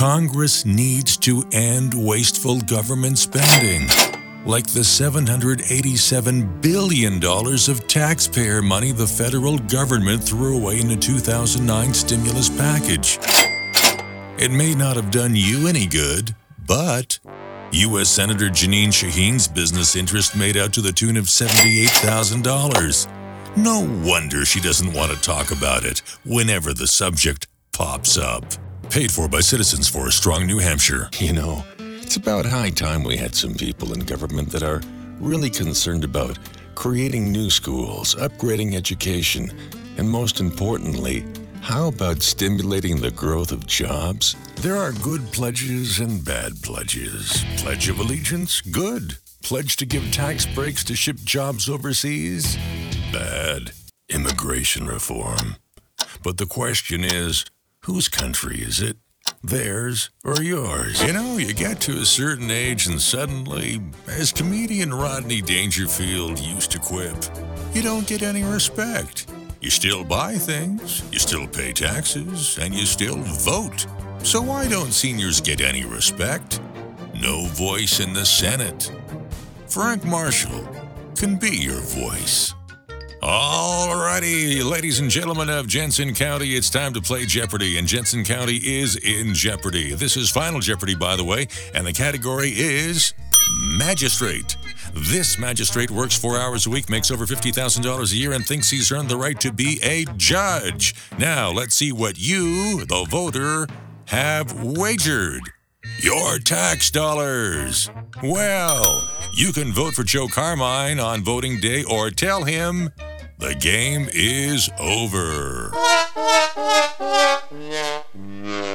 Congress needs to end wasteful government spending, like the $787 billion of taxpayer money the federal government threw away in the 2009 stimulus package. It may not have done you any good, but U.S. Senator Jeanine Shaheen's business interest made out to the tune of $78,000. No wonder she doesn't want to talk about it whenever the subject pops up. Paid for by Citizens for a Strong New Hampshire. You know, it's about high time we had some people in government that are really concerned about creating new schools, upgrading education, and most importantly, how about stimulating the growth of jobs? There are good pledges and bad pledges. Pledge of allegiance? Good. Pledge to give tax breaks to ship jobs overseas? Bad. Immigration reform. But the question is, whose country is it? Theirs or yours? You know, you get to a certain age and suddenly, as comedian Rodney Dangerfield used to quip, you don't get any respect. You still buy things, you still pay taxes, and you still vote. So why don't seniors get any respect? No voice in the Senate. Frank Marshall can be your voice. Alrighty, ladies and gentlemen of Jensen County, it's time to play Jeopardy, and Jensen County is in jeopardy. This is Final Jeopardy, by the way, and the category is Magistrate. This magistrate works 4 hours a week, makes over $50,000 a year, and thinks he's earned the right to be a judge. Now, let's see what you, the voter, have wagered. Your tax dollars. Well, you can vote for Joe Carmine on voting day or tell him the game is over.